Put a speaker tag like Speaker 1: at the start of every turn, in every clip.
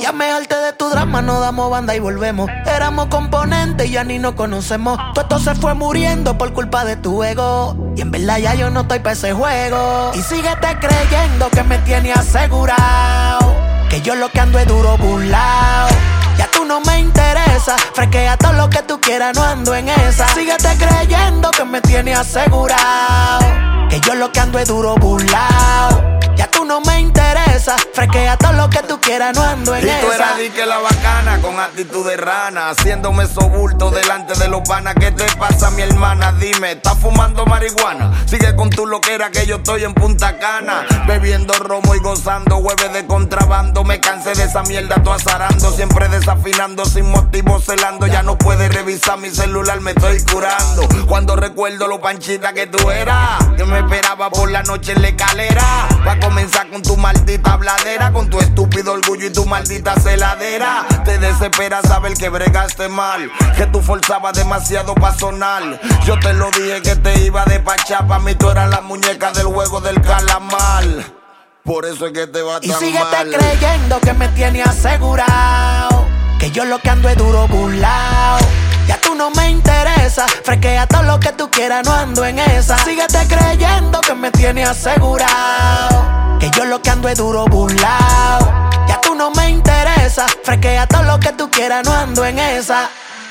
Speaker 1: Ya me harté de tu drama, no damos banda y volvemos. Éramos componentes y ya ni nos conocemos. Todo esto se fue muriendo por culpa de tu ego. Y en verdad ya yo no estoy pa' ese juego. Y síguete creyendo que me tiene asegurado, que yo lo que ando es duro burlao. Ya tú no me interesa, fresquea todo lo que tú quieras, no ando en esa. Síguete creyendo que me tiene asegurado, que yo lo que ando es duro burlao. Ya tú no me interesa, fresquea todo lo que tú quieras, no ando en esa.
Speaker 2: Y tú eras di que la bacana, con actitud de rana, haciéndome sobulto delante de los panas. ¿Qué te pasa, mi hermana? Dime, ¿estás fumando marihuana? Sigue con tu loquera que yo estoy en Punta Cana, bebiendo romo y gozando hueves de contrabando. Me cansé de esa mierda, tú azarando, siempre desafinando, sin motivo celando. Ya no puedes revisar mi celular, me estoy curando. Cuando recuerdo lo panchita que tú eras, que me esperaba por la noche en la escalera. Va a comenzar con tu maldita habladera, con tu estúpido orgullo y tu maldita celadera. Te desespera saber que bregaste mal, que tú forzabas demasiado pa' sonar. Yo te lo dije que te iba de pachá, pa' mí tú eras la muñeca del juego del calamar. Por eso es que te va tan mal.
Speaker 1: Y síguete creyendo que me tiene asegurado, que yo lo que ando es duro burlao. Ya tú no me interesa, fresquea todo lo que tú quieras, no ando en esa. Síguete creyendo que me tiene asegurado, que yo lo que ando es duro burlao. Ya tú no me interesa, fresquea todo lo que tú quieras, no ando en esa.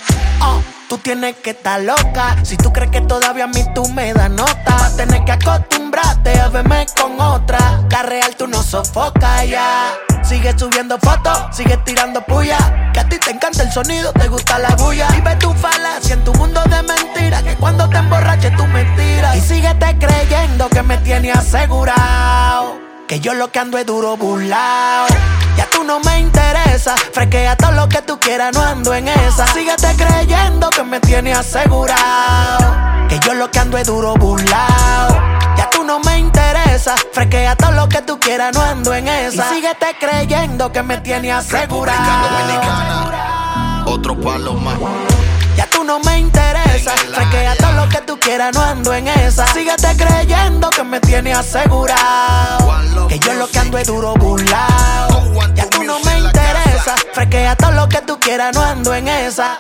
Speaker 1: Tú tienes que estar loca, si tú crees que todavía a mí tú me das nota. Vas a tener que acostumbrarte a verme con otra. La real tú no sofocas ya. Sigue subiendo fotos, sigue tirando puya. Que a ti te encanta el sonido, te gusta la bulla. Vive tu falacia en tu mundo de mentiras, que cuando te emborraches tú mentiras. Y síguete creyendo que me tiene asegurado, que yo lo que ando es duro burlao. Ya tú no me interesa, fresquea todo lo que tú quieras, no ando en esa. Síguete creyendo que me tiene asegurado, que yo lo que ando es duro burlao. Ya tú no me interesa, fresquea todo lo que tú quieras, no ando en esa. Y síguete creyendo que me tiene asegurado.
Speaker 2: República Dominicana, otro palo más.
Speaker 1: Ya tú no me interesa, fresquea todo lo que tú quieras, no ando en esa. Síguete creyendo que me tiene asegurado, que yo lo que ando es duro burlao. Ya tú no me interesa, fresquea todo lo que tú quieras, no ando en esa.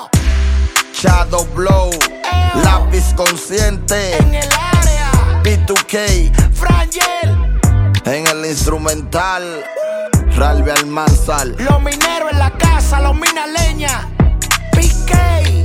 Speaker 2: Shadow Blow, lápiz consciente,
Speaker 1: En el área,
Speaker 2: B2K,
Speaker 1: Frangel,
Speaker 2: en el instrumental, Ralby Almanzar.
Speaker 1: los mineros en la casa, los mina leña, PK.